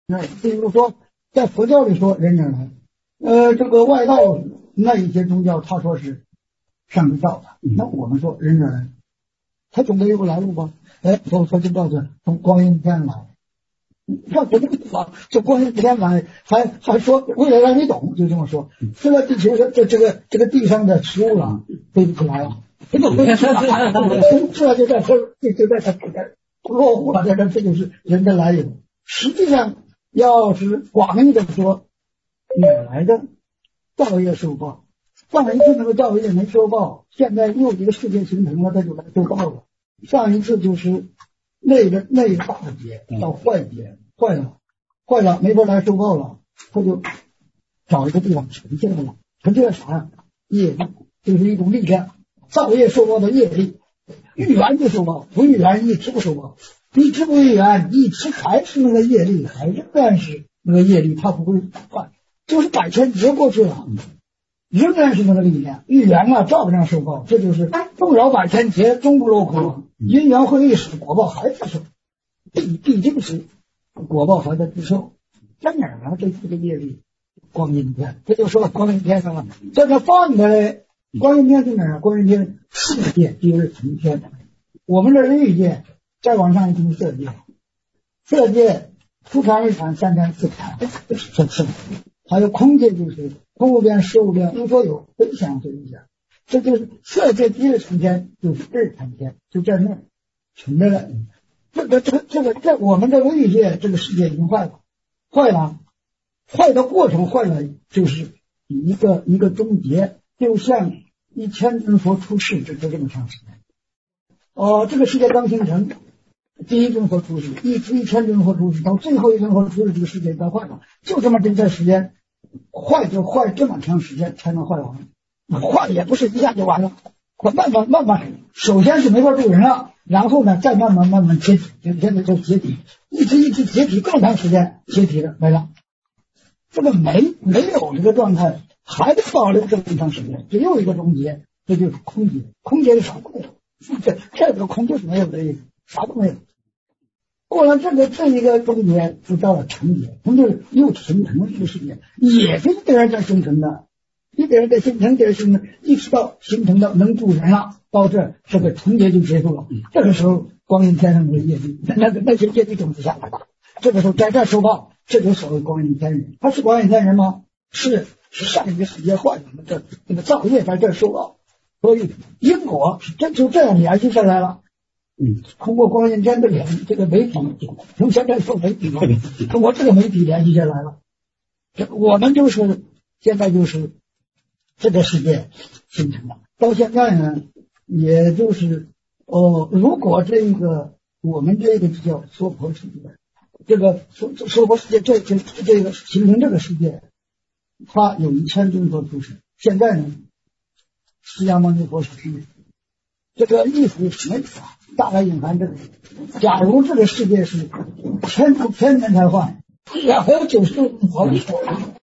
比如说在佛教里说人者来，这个外道那一些宗教他说是上帝造的，那我们说人者来，他总得有个来路吧？佛就告诉从光阴天来。看我这个地方，这光阴天来，还说为了让你懂，就这么说。这个地球这个地上的食物了，飞不出来了，这个飞不出来了，这就在这落伍了，这就是人的来由。实际上，要是广义的说，哪来的造业受报？上一次那个造业没受报，现在又一个世界形成了，它就来受报了。上一次就是那个大劫叫坏劫，坏了，没法来受报了，他就找一个地方沉下来了。沉下来啥？业力，就是一种力量，造业受报的业力。遇缘就受报，不遇缘一直不受报。一直不遇缘，一直还是那个业力，还仍然是那个业力，它不会换，就是百千劫过去了，仍然是那个力量。遇缘了，照样受报，这就是纵扰百千劫，终不落空。因缘会一时，果报还在受，毕竟是果报还在自受。在哪儿呢？这个业力，光阴天，这就说到光阴天上了。在这放的光阴天是哪儿？光阴天世界就是成天，我们这是欲界。再往上一层色界，色界初禅、日禅、三禅、四禅，这还有空界，就是空无边、实无边，无所有，非想非非想，这就是色界第一层天，就是日禅天，就在那儿存着了。这我们这个欲界这个世界已经坏了，坏的过程坏了，就是一个终结，就像1000尊佛出世，就这么长时间。这个世界刚形成。第一尊佛出世，1000尊佛出世，到最后一尊佛出世，这个世界该坏了。就这么这段时间，坏就坏这么长时间才能坏完。坏也不是一下就完了，慢慢，首先是没法渡人了，然后呢，再慢慢解体，就现在就解体，一直解体更长时间，解体了没了。这个没有这个状态，还得保留这么长时间，只有一个终结，这就是空劫。空劫是啥都没有，这个空就是没有的意思。啥都没有，过了这一个终结，就到了成劫，从这又形成了一个世界，也是一点儿点形成的，一点儿点形成，一直到形成到能渡人了，到这个成劫就结束了。这个时候，光阴天上的业力，那些业力种子下来了，这个时候在这受报，这就所谓光阴天人。他是光阴天人吗？是上一个世界换的这个造业在这受报，所以因果是真就这样联系下来了。通过光阴天的这个媒体，从现在说媒体嘛，通过这个媒体联系下来了。我们现在就是这个世界形成了，到现在呢，也就是如果我们这个叫娑婆世界，这个娑婆世界这个形成这个世界，它有1000尊佛出世，现在呢，释迦牟尼佛是第一。这个意思是什么意思啊？大概隐含这个，假如这个世界是1000年才换，然后90年